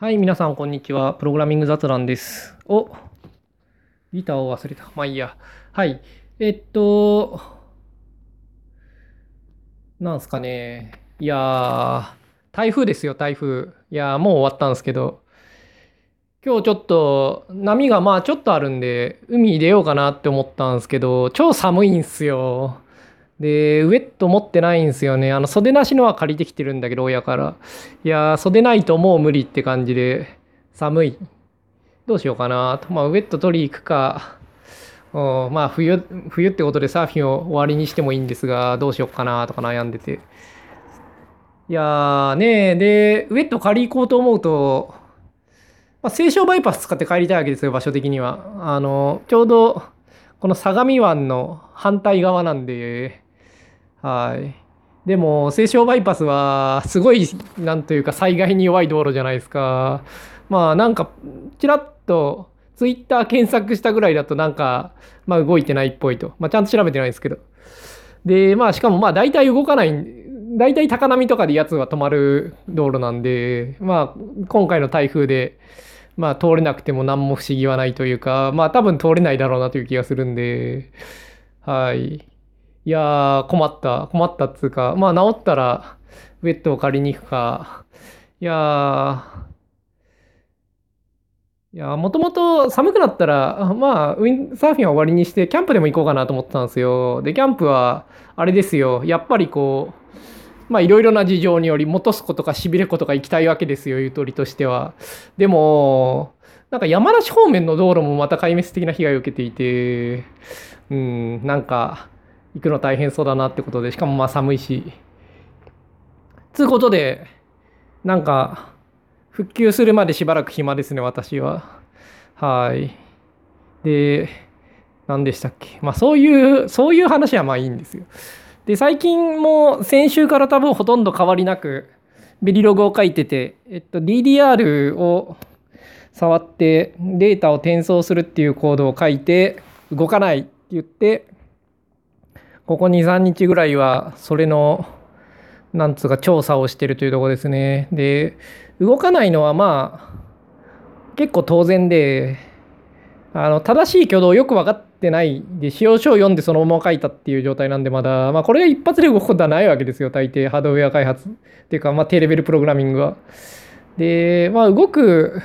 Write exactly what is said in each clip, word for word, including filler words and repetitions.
はい、皆さん、こんにちは。プログラミング雑談です。お、ギターを忘れた。まあいいや。はい。えっと、なんすかね。いやー、台風ですよ、台風。いやー、もう終わったんですけど、今日ちょっと、波がまあちょっとあるんで、海に出ようかなって思ったんですけど、超寒いんすよ。で、ウェット持ってないんですよね。あの、袖なしのは借りてきてるんだけど、親から。いやー、袖ないともう無理って感じで、寒い。どうしようかなと。まあ、ウェット取り行くか。うん、まあ、冬、冬ってことでサーフィンを終わりにしてもいいんですが、どうしようかなとか悩んでて。いやーね、で、ウェット借り行こうと思うと、まあ、西湘バイパス使って帰りたいわけですよ、場所的には。あの、ちょうど、この相模湾の反対側なんで、はい。でも、西湘バイパスは、すごい、なんというか、災害に弱い道路じゃないですか。まあ、なんか、ちらっと、ツイッター検索したぐらいだと、なんか、まあ、動いてないっぽいと。まあ、ちゃんと調べてないですけど。で、まあ、しかも、まあ、大体動かない、大体高波とかでやつは止まる道路なんで、まあ、今回の台風で、まあ、通れなくても何も不思議はないというか、まあ、多分通れないだろうなという気がするんで、はい。いやー、困った、困ったっつうか、まあ治ったらウェットを借りに行くか。いやー、いやー、もともと寒くなったら、まあ、ウィンサーフィンは終わりにして、キャンプでも行こうかなと思ってたんですよ。で、キャンプは、あれですよ、やっぱりこう、まあいろいろな事情により、本栖湖とかしびれ湖とか行きたいわけですよ、ゆとりとしては。でも、なんか山梨方面の道路もまた壊滅的な被害を受けていて、うん、なんか、行くの大変そうだなってことで、しかもまあ寒いし。つうことで、なんか、復旧するまでしばらく暇ですね、私は。はい。で、何でしたっけ。まあそういう、そういう話はまあいいんですよ。で、最近も先週から多分ほとんど変わりなく、ベリログを書いてて、えっと、ディーディーアール を触ってデータを転送するっていうコードを書いて、動かないって言って、ここに、さんにちぐらいは、それの、なんつうか、調査をしてるというところですね。で、動かないのはまあ、結構当然で、あの、正しい挙動よく分かってないで、使用書を読んでそのまま書いたっていう状態なんで、まだ、まあ、これが一発で動くことはないわけですよ、大抵、ハードウェア開発っていうか、まあ、低レベルプログラミングは。で、まあ、動く、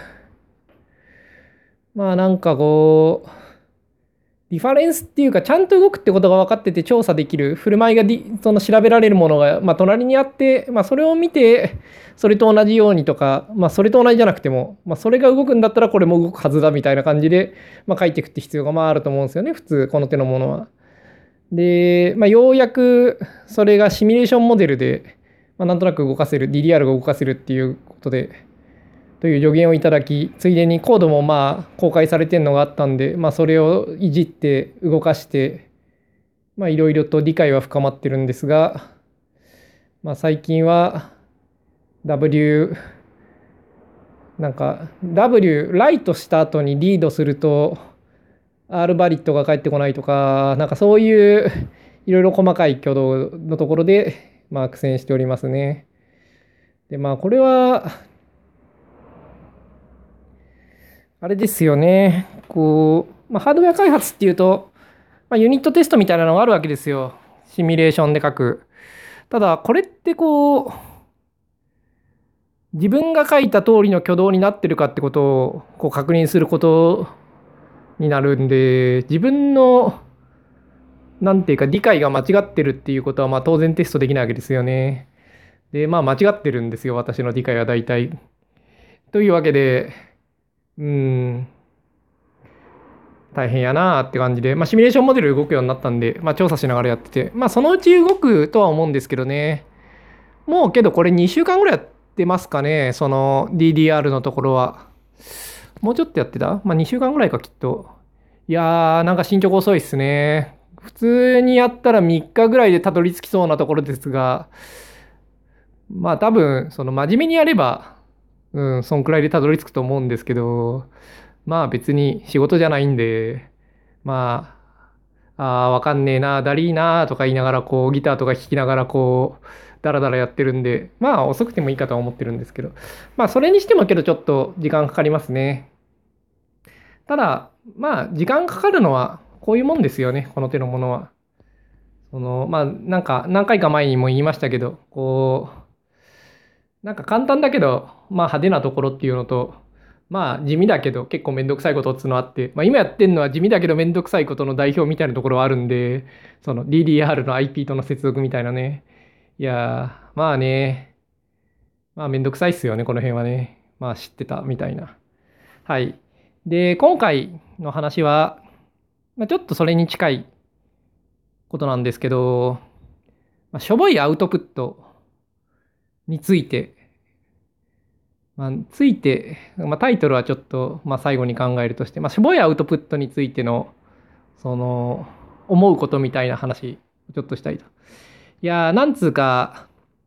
まあ、なんかこう、リファレンスっていうか、ちゃんと動くってことが分かってて調査できる、振る舞いがディその調べられるものが、まあ、隣にあって、まあ、それを見て、それと同じようにとか、まあ、それと同じじゃなくても、まあ、それが動くんだったらこれも動くはずだみたいな感じで、まあ、書いていくって必要がまああると思うんですよね、普通、この手のものは。で、まあ、ようやくそれがシミュレーションモデルで、まあ、なんとなく動かせる、ディーディーアール が動かせるっていうことで、という助言をいただき、ついでにコードもまあ公開されてるのがあったんで、まあ、それをいじって動かして、まあ、いろいろと理解は深まってるんですが、まあ、最近は W、なんか W、ライトした後にリードすると R バリットが返ってこないとか、なんかそういういろいろ細かい挙動のところで、まあ、苦戦しておりますね。で、まあ、これは、あれですよね。こう、まあ、ハードウェア開発っていうと、まあ、ユニットテストみたいなのがあるわけですよ。シミュレーションで書く。ただ、これってこう、自分が書いた通りの挙動になってるかってことをこう確認することになるんで、自分の、なんていうか、理解が間違ってるっていうことは、まあ当然テストできないわけですよね。で、まあ間違ってるんですよ、私の理解は大体。というわけで、うーん、大変やなーって感じで、まあシミュレーションモデル動くようになったんで、まあ調査しながらやってて、まあそのうち動くとは思うんですけどね。もうけどこれにしゅうかんぐらいやってますかね、その ディーディーアール のところは。もうちょっとやってたまあにしゅうかんぐらいかきっと。いやー、なんか進捗遅いっすね。普通にやったらみっかぐらいでたどり着きそうなところですが、まあ多分、その真面目にやれば、うん、そんくらいでたどり着くと思うんですけど、まあ別に仕事じゃないんで、まあ、あーわかんねえな、だりーなーとか言いながら、こう、ギターとか弾きながら、こダラダラやってるんで、まあ遅くてもいいかとは思ってるんですけど、まあそれにしてもけどちょっと時間かかりますね。ただ、まあ時間かかるのはこういうもんですよね、この手のものは。その、まあなんか何回か前にも言いましたけど、こう、なんか簡単だけど、まあ派手なところっていうのと、まあ地味だけど結構めんどくさいことっていうのあって、まあ今やってるのは地味だけどめんどくさいことの代表みたいなところはあるんで、その ディーディーアール の アイピー との接続みたいなね。いやー、まあね、まあめんどくさいっすよね、この辺はね。まあ知ってたみたいな。はい。で、今回の話は、まあ、ちょっとそれに近いことなんですけど、まあ、しょぼいアウトプットについて、まあ、ついて、まあ、タイトルはちょっと、まあ、最後に考えるとして、まあ、しょぼいアウトプットについての、その、思うことみたいな話、ちょっとしたいと。いやー、なんつうか、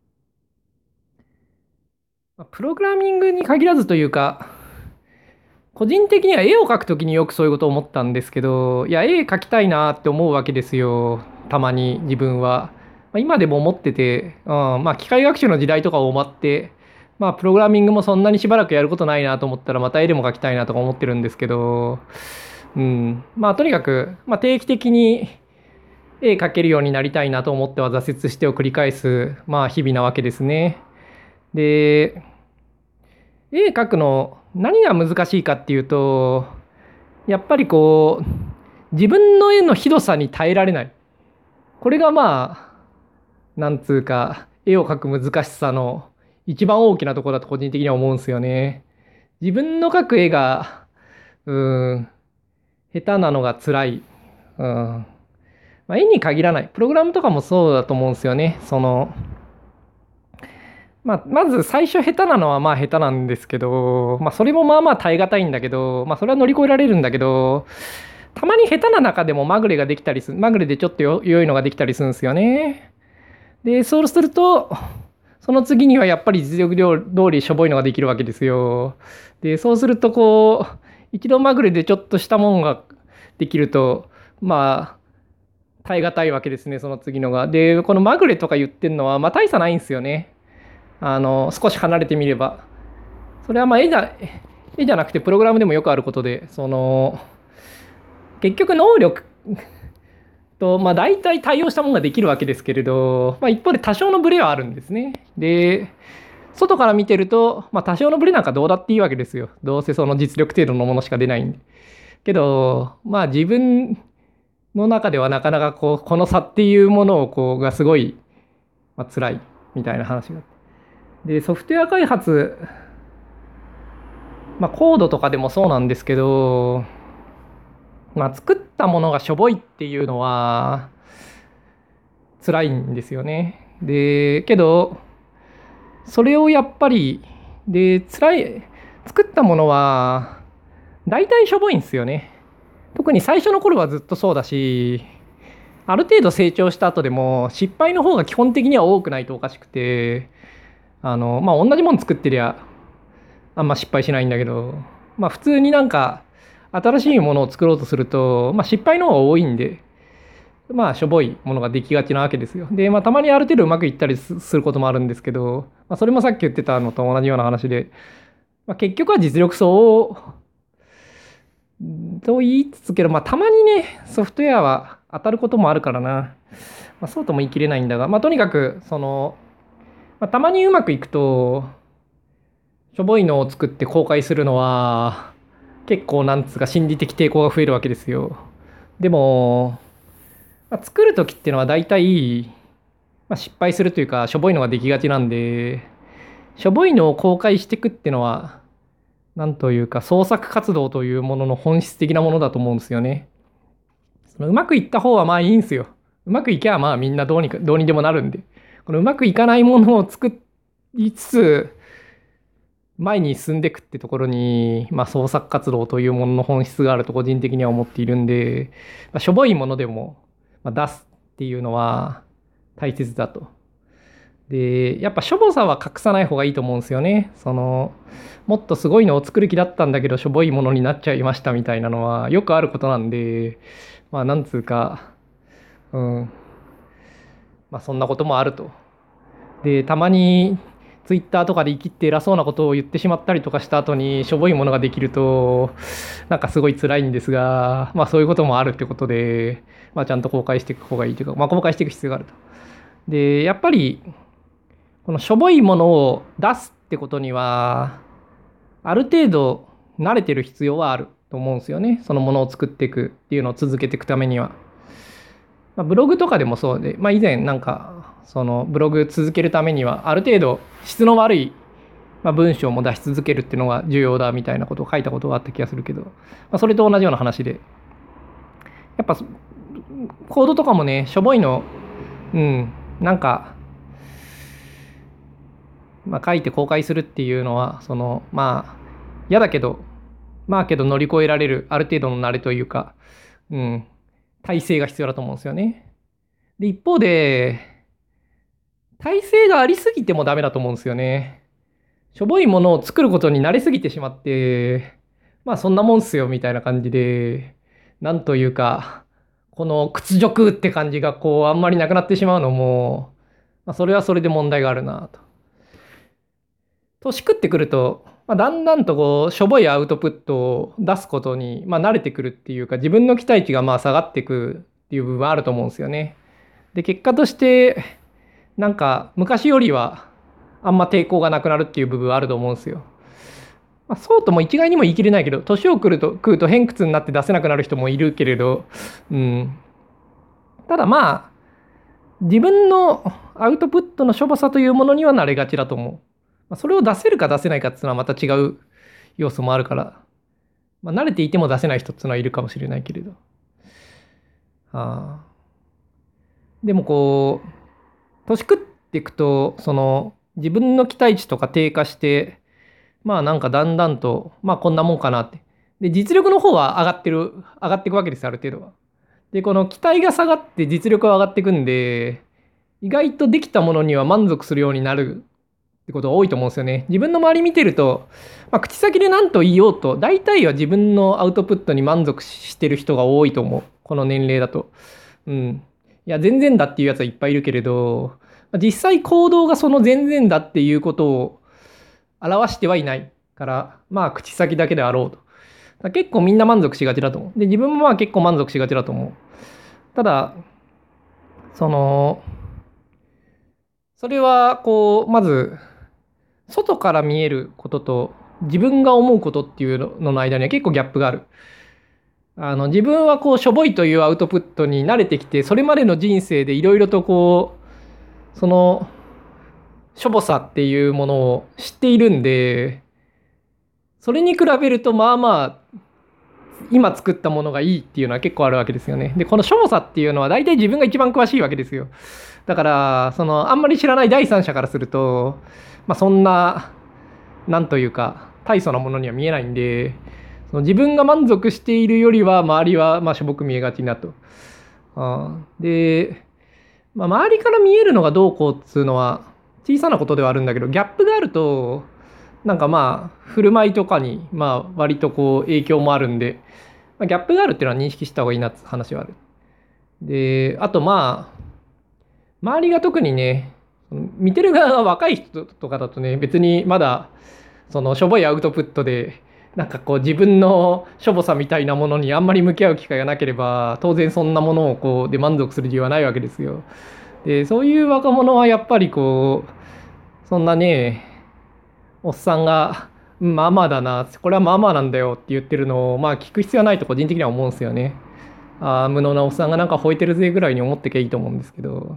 まあプログラミングに限らずというか、個人的には絵を描くときによくそういうことを思ったんですけど、いや、絵描きたいなって思うわけですよ。たまに自分は。まあ、今でも思ってて、うん、まあ、機械学習の時代とかを終わって、まあ、プログラミングもそんなにしばらくやることないなと思ったら、また絵でも描きたいなとか思ってるんですけど、うん、まあ、とにかく、まあ、定期的に絵描けるようになりたいなと思っては挫折してを繰り返す、まあ、日々なわけですね。で、絵描くの何が難しいかっていうと、やっぱりこう、自分の絵のひどさに耐えられない。これがまあ、なんつうか、絵を描く難しさの一番大きなところだと個人的には思うんですよね。自分の描く絵が、うーん、下手なのが辛い。うん。まあ、絵に限らない。プログラムとかもそうだと思うんですよね。その、まあ、まず最初下手なのはまあ下手なんですけど、まあそれもまあまあ耐え難いんだけど、まあそれは乗り越えられるんだけど、たまに下手な中でもまぐれができたりする、まぐれでちょっとよ良いのができたりするんですよね。で、そうすると、その次にはやっぱり実力通りしょぼいのができるわけですよ。で、そうするとこう、一度まぐれでちょっとしたもんができると、まあ、耐え難いわけですね、その次のが。で、このまぐれとか言ってんのは、まあ大差ないんですよね。あの、少し離れてみれば。それはまあ絵じゃ、絵じゃなくてプログラムでもよくあることで、その、結局能力と、まあ大体対応したものができるわけですけれど、まあ一方で多少のブレはあるんですね。で、外から見てると、まあ多少のブレなんかどうだっていいわけですよ。どうせその実力程度のものしか出ないんで。けど、まあ自分の中ではなかなかこう、この差っていうものをこう、がすごい、まあ、辛いみたいな話があって。で、ソフトウェア開発、まあコードとかでもそうなんですけど、まあ作ったものがしょぼいっていうのは辛いんですよね。で、けど、それをやっぱり、で、辛い、作ったものは大体しょぼいんですよね。特に最初の頃はずっとそうだし、ある程度成長した後でも失敗の方が基本的には多くないとおかしくて、あの、まあ同じもの作ってりゃあんま失敗しないんだけど、まあ普通になんか新しいものを作ろうとすると、まあ失敗の方が多いんで、まあしょぼいものができがちなわけですよ。で、まあたまにある程度うまくいったりすることもあるんですけど、まあそれもさっき言ってたのと同じような話で、まあ、結局は実力層と言いつつけど、まあたまにね、ソフトウェアは当たることもあるからな。まあそうとも言い切れないんだが、まあとにかく、その、まあ、たまにうまくいくと、しょぼいのを作って公開するのは、結構なんつうか心理的抵抗が増えるわけですよ。でも、まあ、作るときっていうのは大体、まあ、失敗するというか、しょぼいのができがちなんで、しょぼいのを公開していくっていうのは、なんというか創作活動というものの本質的なものだと思うんですよね。そのうまくいった方はまあいいんですよ。うまくいけばまあみんなどうにか、どうにでもなるんで。このうまくいかないものを作りつつ、前に進んでいくってところに、まあ、創作活動というものの本質があると個人的には思っているんで、まあ、しょぼいものでも、まあ、出すっていうのは大切だと。で、やっぱしょぼさは隠さない方がいいと思うんですよね。その、もっとすごいのを作る気だったんだけど、しょぼいものになっちゃいましたみたいなのはよくあることなんで、まあ、なんつうか、うん、まあ、そんなこともあると。 で、たまにツイッターとかで生きって偉そうなことを言ってしまったりとかした後にしょぼいものができると、なんかすごい辛いんですが、まあそういうこともあるってことで、まあちゃんと公開していく方がいいというか、まあ公開していく必要があると。で、やっぱり、このしょぼいものを出すってことには、ある程度慣れてる必要はあると思うんですよね。そのものを作っていくっていうのを続けていくためには。まあ、ブログとかでもそうで、まあ、以前なんかそのブログ続けるためにはある程度質の悪い、まあ、文章も出し続けるっていうのが重要だみたいなことを書いたことがあった気がするけど、まあ、それと同じような話で、やっぱコードとかもね、しょぼいの、うん、なんか、まあ、書いて公開するっていうのは、その、まあ、嫌だけど、まあけど乗り越えられるある程度の慣れというか、うん、体制が必要だと思うんですよね。で、一方で、体制がありすぎてもダメだと思うんですよね。しょぼいものを作ることに慣れすぎてしまって、まあそんなもんっすよみたいな感じで、なんというか、この屈辱って感じがこうあんまりなくなってしまうのも、まあ、それはそれで問題があるなと。年食ってくると、まあ、だんだんとこうしょぼいアウトプットを出すことに、まあ、慣れてくるっていうか、自分の期待値がまあ下がってくっていう部分はあると思うんですよね。で、結果としてなんか昔よりはあんま抵抗がなくなるっていう部分はあると思うんですよ。まあ、そうとも一概にも言い切れないけど、年を食うと食うと偏屈になって出せなくなる人もいるけれど、うん、ただまあ自分のアウトプットのしょぼさというものにはなれがちだと思う。まあ、それを出せるか出せないかっていうのはまた違う要素もあるから、まあ、慣れていても出せない人っていうのはいるかもしれないけれど。あでもこう、年食っていくと、その自分の期待値とか低下して、まあなんかだんだんと、まあこんなもんかなって。で、実力の方は上がってる、上がっていくわけです、ある程度は。で、この期待が下がって実力は上がっていくんで、意外とできたものには満足するようになるってことが多いと思うんですよね。自分の周り見てると、まあ、口先で何と言おうと、大体は自分のアウトプットに満足してる人が多いと思う。この年齢だと。うん。いや、全然だっていうやつはいっぱいいるけれど、実際行動がその全然だっていうことを表してはいないから、まあ、口先だけであろうと。結構みんな満足しがちだと思う。で、自分もまあ結構満足しがちだと思う。ただ、その、それは、こう、まず、外から見えることと自分が思うことっていうのの間には結構ギャップがある。あの自分はこうしょぼいというアウトプットに慣れてきて、それまでの人生でいろいろとこうそのしょぼさっていうものを知っているんで、それに比べるとまあまあ今作ったものがいいっていうのは結構あるわけですよね。でこのしょぼさっていうのは大体自分が一番詳しいわけですよ。だからそのあんまり知らない第三者からすると、まあ、そんななんというか大層なものには見えないんで、その自分が満足しているよりは周りはまあしょぼく見えがちなと。あで、まあ、周りから見えるのがどうこうっつうのは小さなことではあるんだけど、ギャップがあるとなんかまあ振る舞いとかにまあ割とこう影響もあるんで、まあ、ギャップがあるっていうのは認識した方がいいなって話はある。で、あとまあ周りが特にね、見てる側が若い人とかだとね、別にまだそのしょぼいアウトプットでなんかこう自分のしょぼさみたいなものにあんまり向き合う機会がなければ、当然そんなものをこうで満足する理由はないわけですよ。でそういう若者はやっぱりこうそんなね、おっさんが「うんまあまあだな、これはまあまあなんだよ」って言ってるのをまあ聞く必要はないと個人的には思うんですよね。ああ無能なおっさんがなんか吠えてるぜぐらいに思ってきゃいいと思うんですけど、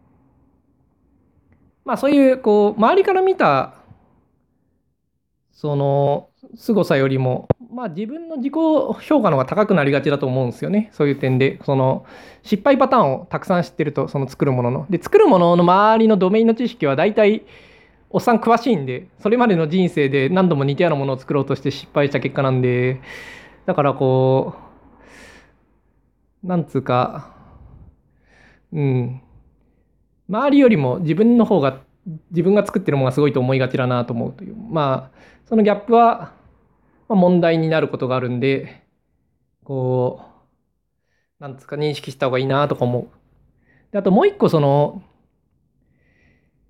まあそういうこう周りから見たその凄さよりも、まあ、自分の自己評価の方が高くなりがちだと思うんですよね。そういう点で、その失敗パターンをたくさん知ってると、その作るものの。で、作るものの周りのドメインの知識は大体、おっさん詳しいんで、それまでの人生で何度も似たようなものを作ろうとして失敗した結果なんで、だからこう、なんつうか、うん、周りよりも自分の方が、自分が作ってるものがすごいと思いがちだなと思うという。まあ、そのギャップは、まあ、問題になることがあるんで、こう、なんつうか認識した方がいいなとか思う。であともう一個、その、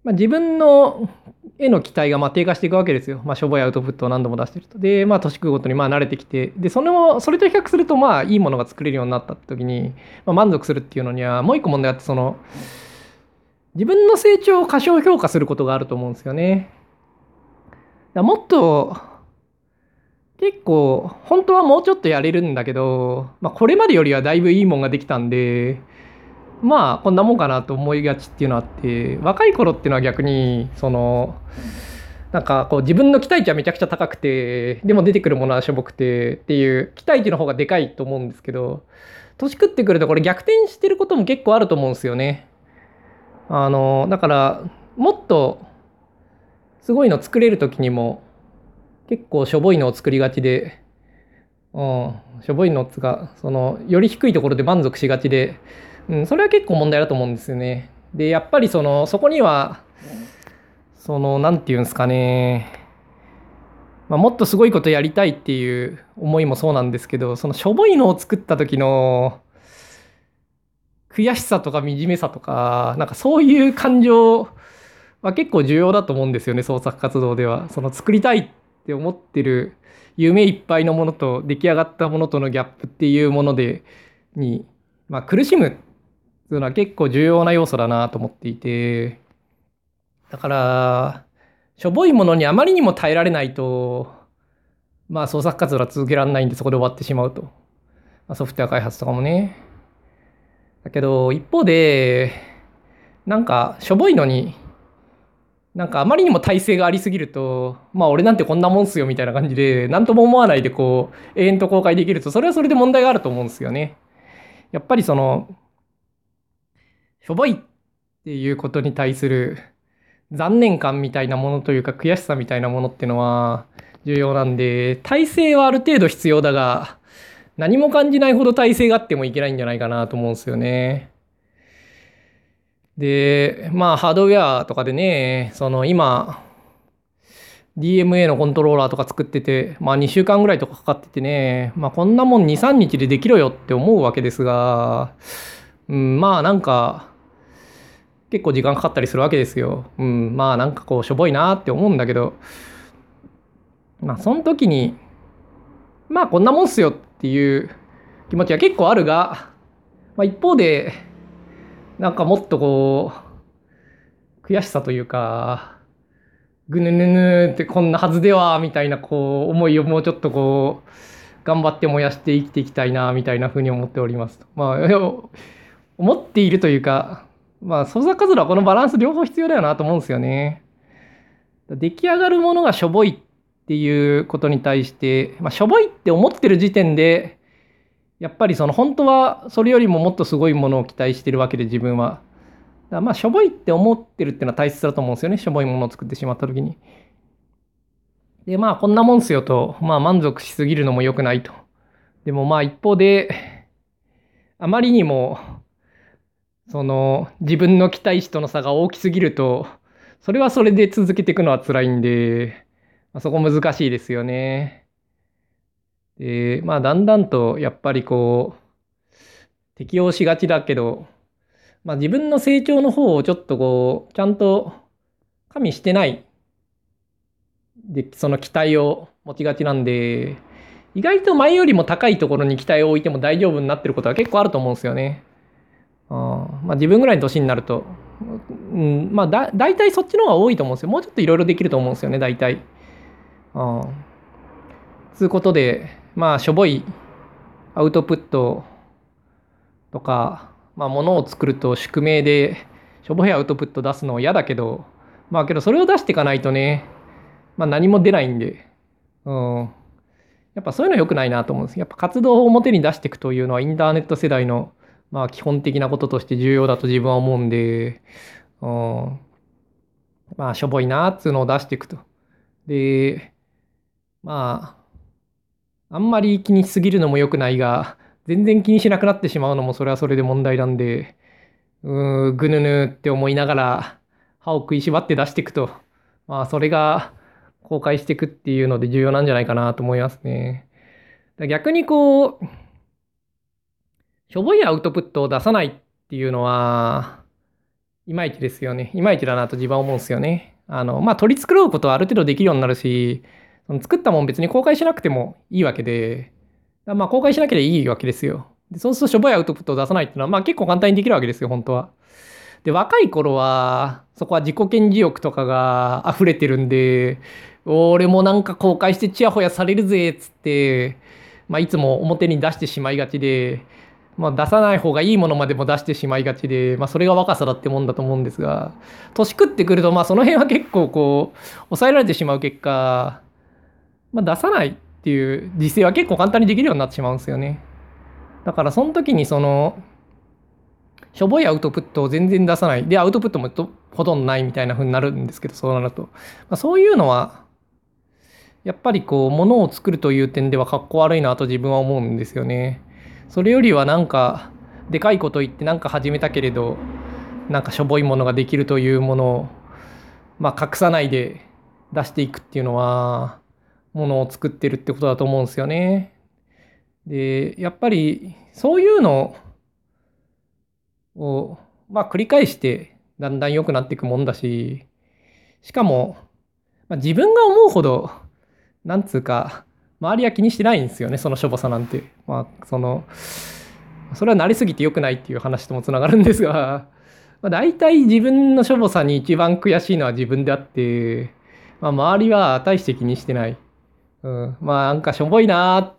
まあ、自分のへの期待がまあ低下していくわけですよ。まあ、しょぼいアウトプットを何度も出してると。で、まあ、年食うごとにまあ慣れてきて、で、それも、それと比較すると、まあ、いいものが作れるようになったって時に、まあ、満足するっていうのには、もう一個問題あって、その、自分の成長を過小評価することがあると思うんですよね。だもっと、結構、本当はもうちょっとやれるんだけど、まあ、これまでよりはだいぶいいもんができたんで、まあ、こんなもんかなと思いがちっていうのはあって、若い頃っていうのは逆に、その、なんかこう自分の期待値はめちゃくちゃ高くて、でも出てくるものはしょぼくてっていう期待値の方がでかいと思うんですけど、年食ってくるとこれ逆転してることも結構あると思うんですよね。あの、だから、もっとすごいの作れる時にも結構しょぼいのを作りがちで、うん、しょぼいのっつが、その、より低いところで満足しがちで、うん、それは結構問題だと思うんですよね。で、やっぱりその、そこには、その、なんていうんですかね、まあ、もっとすごいことやりたいっていう思いもそうなんですけど、そのしょぼいのを作った時の悔しさとか惨めさとか、なんかそういう感情は結構重要だと思うんですよね、創作活動では。その作りたいって思ってる夢いっぱいのものと出来上がったものとのギャップっていうもので、に、まあ、苦しむっていうのは結構重要な要素だなと思っていて、だから、しょぼいものにあまりにも耐えられないと、まあ創作活動は続けられないんでそこで終わってしまうと。まあ、ソフトウェア開発とかもね。だけど一方で、なんかしょぼいのに、なんかあまりにも耐性がありすぎると、まあ俺なんてこんなもんっすよみたいな感じで、なんとも思わないでこう、永遠と公開できると、それはそれで問題があると思うんですよね。やっぱりその、しょぼいっていうことに対する残念感みたいなものというか悔しさみたいなものっていうのは重要なんで、耐性はある程度必要だが、何も感じないほど耐性があってもいけないんじゃないかなと思うんですよね。で、まあハードウェアとかでね、その今、ディーエムエー のコントローラーとか作ってて、まあにしゅうかんぐらいとかかかっててね、まあこんなもんに、さんにちでできろよって思うわけですが、うん、まあなんか、結構時間かかったりするわけですよ。うん、まあなんかこうしょぼいなって思うんだけど、まあその時に、まあこんなもんっすよっていう気持ちは結構あるが、まあ一方で、なんかもっとこう、悔しさというか、ぐぬぬぬってこんなはずでは、みたいなこう、思いをもうちょっとこう、頑張って燃やして生きていきたいな、みたいなふうに思っております。まあ、思っているというか、まあ、創作活動はこのバランス両方必要だよなと思うんですよね。出来上がるものがしょぼいっていうことに対して、まあ、しょぼいって思ってる時点で、やっぱりその本当はそれよりももっとすごいものを期待してるわけで自分は。だからまあしょぼいって思ってるっていうのは大切だと思うんですよね。しょぼいものを作ってしまった時に。でまあこんなもんっすよと、まあ満足しすぎるのも良くないと。でもまあ一方で、あまりにもその自分の期待値との差が大きすぎると、それはそれで続けていくのは辛いんで、まあ、そこ難しいですよね。で、まあだんだんとやっぱりこう、適応しがちだけど、まあ、自分の成長の方をちょっとこう、ちゃんと加味してないで、その期待を持ちがちなんで、意外と前よりも高いところに期待を置いても大丈夫になってることは結構あると思うんですよね。あまあ、自分ぐらいの年になると、うん、まあだ、大体そっちの方が多いと思うんですよ。もうちょっといろいろできると思うんですよね、大体。あつうことで、まあ、しょぼいアウトプットとか、まあ、ものを作ると宿命で、しょぼいアウトプット出すの嫌だけど、まあけどそれを出していかないとね、まあ何も出ないんで、うん。やっぱそういうの良くないなと思うんです。やっぱ活動を表に出していくというのはインターネット世代のまあ基本的なこととして重要だと自分は思うんで、うん。まあしょぼいなっつうのを出していくと。で、まあ、あんまり気にしすぎるのも良くないが、全然気にしなくなってしまうのもそれはそれで問題なんで、うーん、ぐぬぬって思いながら歯を食いしばって出していくと。まあそれが公開していくっていうので重要なんじゃないかなと思いますね。逆にこう、しょぼいアウトプットを出さないっていうのは、 いまいちですよね。いまいちだなと自分は思うんですよね。あの、まあ、取り繕うことはある程度できるようになるし、その作ったもん別に公開しなくてもいいわけで、まあ、公開しなければいいわけですよ。でそうするとしょぼいアウトプットを出さないっていうのは、まあ結構簡単にできるわけですよ、本当は。で、若い頃は、そこは自己顕示欲とかが溢れてるんで、俺もなんか公開してチヤホヤされるぜ、っつって、まあいつも表に出してしまいがちで、まあ出さない方がいいものまでも出してしまいがちで、まあそれが若さだってもんだと思うんですが、年食ってくると、まあその辺は結構こう、抑えられてしまう結果、まあ出さないっていう実勢は結構簡単にできるようになってしまうんですよね。だからその時にその、しょぼいアウトプットを全然出さない。で、アウトプットもほとんどないみたいな風になるんですけど、そうなると。まあ、そういうのは、やっぱりこう、ものを作るという点ではかっこ悪いなと自分は思うんですよね。それよりはなんか、でかいこと言ってなんか始めたけれど、なんかしょぼいものができるというものを、まあ、隠さないで出していくっていうのは、ものを作ってるってことだと思うんですよね。で、やっぱり、そういうのを、まあ、繰り返してだんだん良くなっていくもんだし、しかも、まあ、自分が思うほど、なんつうか、周りは気にしてないんですよね、そのしょぼさなんて。まあ、その、それは慣れすぎて良くないっていう話ともつながるんですが、まあ、大体自分のしょぼさに一番悔しいのは自分であって、まあ、周りは大して気にしてない。うん、まあなんかしょぼいなーって、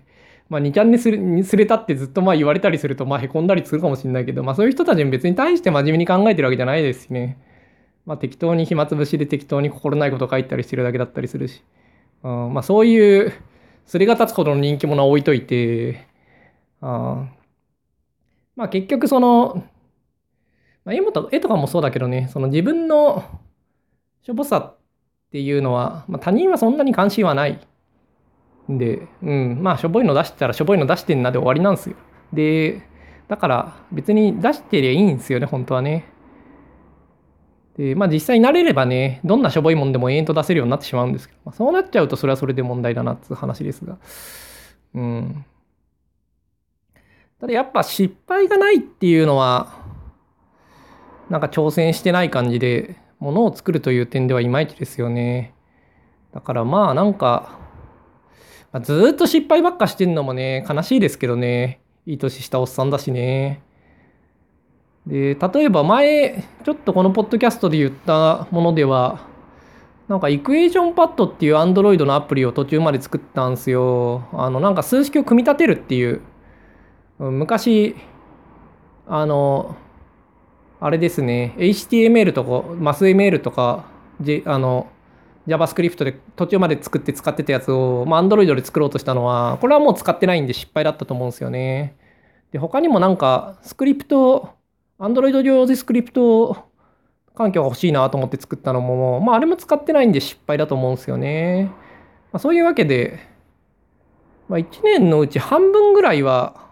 まあにチャンネルするにすれたってずっとまあ言われたりするとまあへこんだりするかもしれないけど、まあそういう人たちも別に対して真面目に考えてるわけじゃないですしね。まあ適当に暇つぶしで適当に心ないこと書いたりしてるだけだったりするし。うん、まあそういうすれが立つほどの人気者は置いといて、あまあ結局その、まあ、絵もと絵とかもそうだけどね、その自分のしょぼさっていうのは、まあ、他人はそんなに関心はない。で、うん、まあ、しょぼいの出してたらしょぼいの出してんなで終わりなんですよ。で、だから別に出してりゃいいんですよね、本当はね。で、まあ実際に慣れればね、どんなしょぼいもんでも延々と出せるようになってしまうんですけど、まあ、そうなっちゃうとそれはそれで問題だなっていう話ですが。うん。ただやっぱ失敗がないっていうのは、なんか挑戦してない感じで、ものを作るという点ではいまいちですよね。だからまあなんか、まあ、ずーっと失敗ばっかしてんのもね、悲しいですけどね。いい年したおっさんだしね。で、例えば前、ちょっとこのポッドキャストで言ったものでは、なんかイクエーションパッドっていう Android のアプリを途中まで作ったんですよ。あの、なんか数式を組み立てるっていう、昔、あの、あれですね、エイチティーエムエル とか、マス エムエル とか、J、あの、JavaScript で途中まで作って使ってたやつを、まあ、Android で作ろうとしたのは、これはもう使ってないんで失敗だったと思うんですよね。で、他にもなんか、スクリプト、Android 上でスクリプト環境が欲しいなと思って作ったのも、まあ、あれも使ってないんで失敗だと思うんですよね。まあ、そういうわけで、まあ、いちねんのうち半分ぐらいは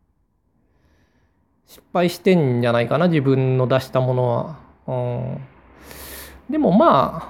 失敗してんじゃないかな、自分の出したものは。うん、でもま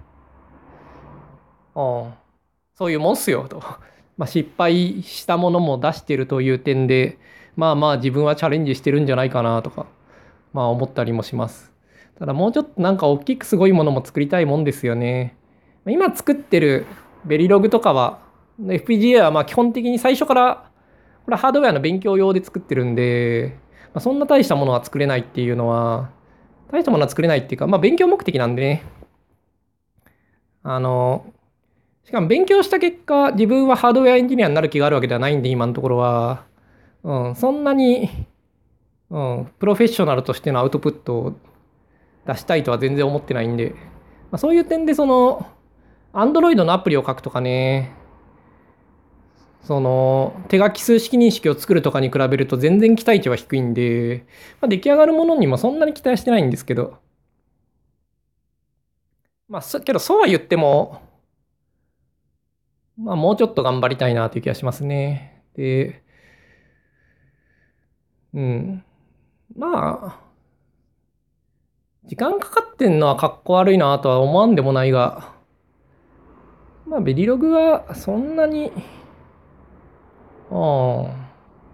あ、うん、そういうもんっすよと。まあ、失敗したものも出してるという点で、まあまあ自分はチャレンジしてるんじゃないかなとか、まあ思ったりもします。ただもうちょっとなんか大きくすごいものも作りたいもんですよね。今作ってるベリログとかは、エフピージーエー はまあ基本的に最初から、これはハードウェアの勉強用で作ってるんで、まあ、そんな大したものは作れないっていうのは、大したものは作れないっていうか、まあ勉強目的なんでね。あの、しかも勉強した結果、自分はハードウェアエンジニアになる気があるわけではないんで、今のところは。うん、そんなに、うん、プロフェッショナルとしてのアウトプットを出したいとは全然思ってないんで、まあ、そういう点で、その、Android のアプリを書くとかね、その、手書き数式認識を作るとかに比べると全然期待値は低いんで、まあ、出来上がるものにもそんなに期待してないんですけど、まあ、けどそうは言っても、まあ、もうちょっと頑張りたいなという気がしますね。で、うん。まあ、時間かかってんのはかっこ悪いなとは思わんでもないが、まあ、ベリログはそんなに、うん、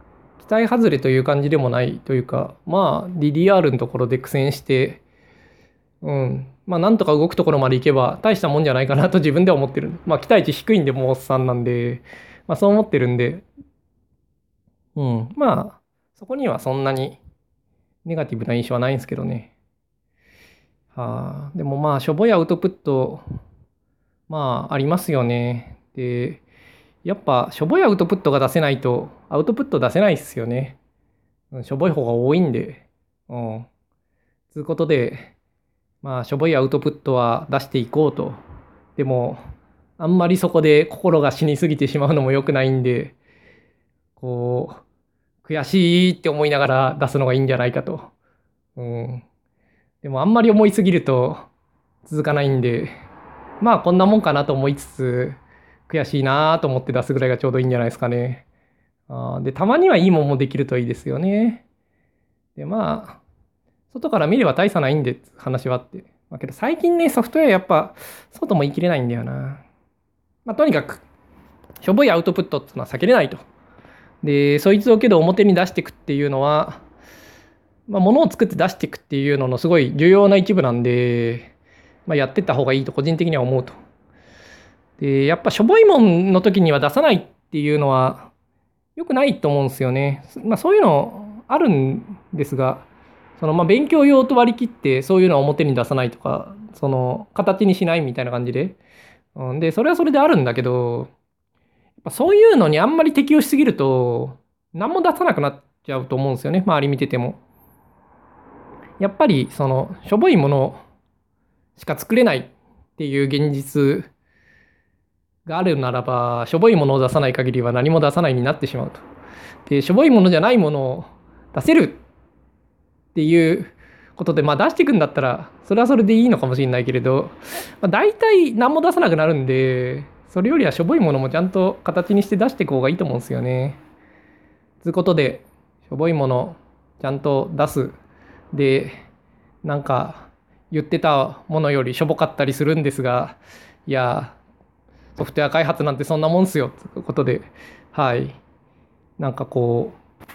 期待外れという感じでもないというか、まあ ディーディーアール のところで苦戦して、うん、まあなんとか動くところまでいけば大したもんじゃないかなと自分では思ってる。まあ期待値低いんでもうおっさんなんで、まあそう思ってるんで、うん、まあそこにはそんなにネガティブな印象はないんですけどね。はあ、でもまあしょぼいアウトプット、まあありますよね。で、やっぱしょぼいアウトプットが出せないとアウトプット出せないっすよね。うんしょぼい方が多いんで。うん。つうことで、まあ、しょぼいアウトプットは出していこうと。でも、あんまりそこで心が死にすぎてしまうのも良くないんで、こう、悔しいって思いながら出すのがいいんじゃないかと。うん。でも、あんまり思いすぎると続かないんで、まあ、こんなもんかなと思いつつ、悔しいなと思って出すぐらいがちょうどいいんじゃないですかね。あーで、たまにはいいもんもできるといいですよね。で、まあ、外から見れば大差ないんで話はあって。まあ、けど最近ね、ソフトウェアやっぱ外も言い切れないんだよな。まあ、とにかく、しょぼいアウトプットってのは避けれないと。で、そいつをけど表に出していくっていうのは、まあ、物を作って出していくっていうののすごい重要な一部なんで、まあ、やってった方がいいと個人的には思うと。で、やっぱしょぼいもんの時には出さないっていうのは良くないと思うんですよね。まあ、そういうのあるんですが、そのまあ勉強用と割り切ってそういうのは表に出さないとか、その形にしないみたいな感じで。うん、で、それはそれであるんだけど、やっぱそういうのにあんまり適応しすぎると、何も出さなくなっちゃうと思うんですよね、周り見てても。やっぱり、その、しょぼいものしか作れないっていう現実があるならば、しょぼいものを出さない限りは何も出さないになってしまうと。で、しょぼいものじゃないものを出せるっていうことで、まあ出していくんだったら、それはそれでいいのかもしれないけれど、まあ、大体何も出さなくなるんで、それよりはしょぼいものもちゃんと形にして出していく方がいいと思うんですよね。ということで、しょぼいものちゃんと出す。で、なんか言ってたものよりしょぼかったりするんですが、いや、ソフトウェア開発なんてそんなもんすよ。ということで、はい。なんかこ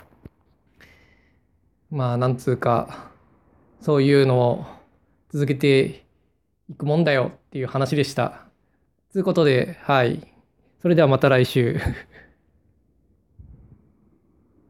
う、まあなんつうか、そういうのを続けていくもんだよっていう話でした。ということで、はい。それではまた来週。